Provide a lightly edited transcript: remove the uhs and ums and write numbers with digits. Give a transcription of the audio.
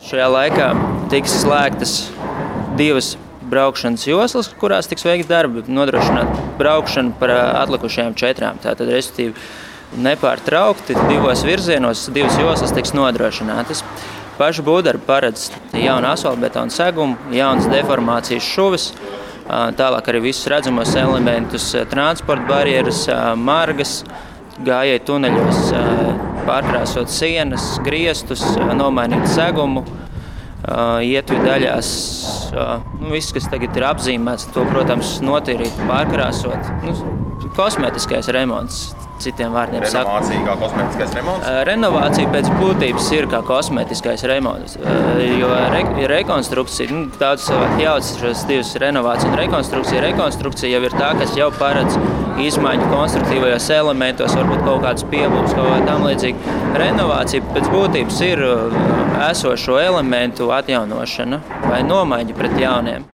Šajā laikā tiks slēgtas 2 braukšanas joslas, kurās tiks veikts darbi, nodrošināt braukšanu par atlikušajām 4. Tātad, respektīvi, nepārtraukti 2 virzienos 2 joslas tiks nodrošinātas. Paši būvdarbi paredz jaunu asfaltbetonu segumu, jaunas deformācijas šuvis, tālāk arī visus redzamos elementus, transporta barjeras, margas, gājēju tuneļos, pārkrāsot sienas, griestus, nomainīt segumu, ietvi daļās, viss, kas tagad ir apzīmēts, to, protams, notīrīt, pārkrāsot. Kosmētiskais remonts, citiem vārdiem sakot. Renovācija kā kosmētiskais remonts? Renovācija pēc būtības ir kā kosmētiskais remonts, jo rekonstrukcija, daudz cilvēku jauc šos 2 renovāciju un rekonstrukcija. Rekonstrukcija jau ir tā, kas jau paredz izmaiņu konstruktīvajos elementos, varbūt kaut kādas piebūves, kaut kā tam līdzīgi. Renovācija pēc būtības ir esošo elementu atjaunošana vai nomaiņa pret jauniem.